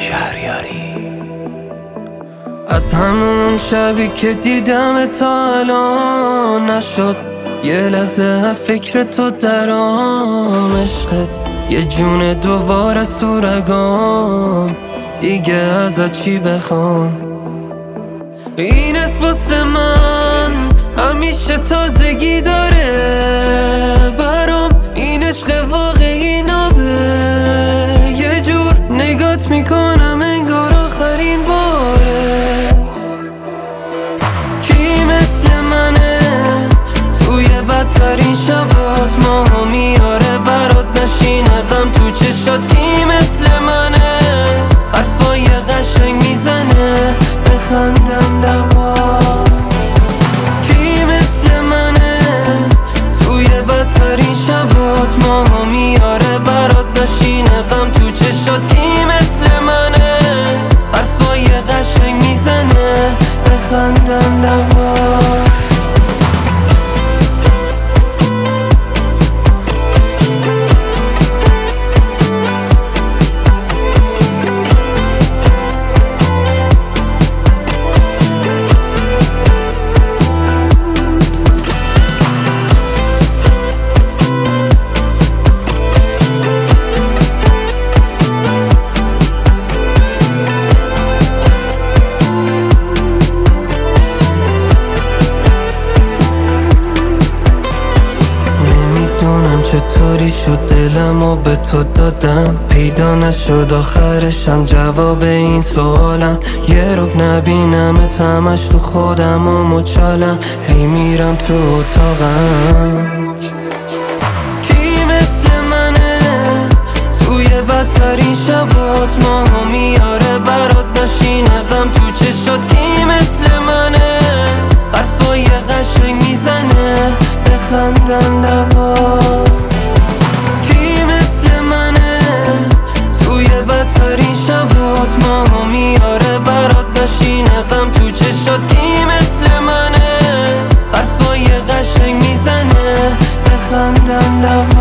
شهریاری. از همون شبی که دیدم تا الان نشد یه لحظه فکر تو درام. عشقت یه جون دوباره از تو رگام، دیگه ازت چی بخوام؟ این اسم واسه من همیشه تازگی داره برام، این عشق واقعی نابه. یه جور نگات میکنم انگار آخرین باره. کی مثل منه توی بدترین شبات ماها میاره برات نشیندم تو چشات؟ کی مثل منه حرفای قشنگ میزنه بخندم لبا؟ کی مثل منه توی بدترین شبات ماها میاره برات نشیندم تو چشات؟ کی مثل منه حرفای قشنگ میزنه بخندم لبا؟ چطوری شد دلمو به تو دادم، پیدا نشد آخرشم جواب این سوالم. یه رب نبینمت همش تو خودم و مچالم، هی میرم تو اتاقم. کی مثل منه توی بدترین شبات ماها میاره برات نشیندم تو چشات؟ کی مثل منه حرفای قشنگ میزنه بخندم لبا؟ بدترین شبات ماها میاره برات نشیندم تو چشات؟ کی مثل منه حرفای قشنگ میزنه بخندم لبا؟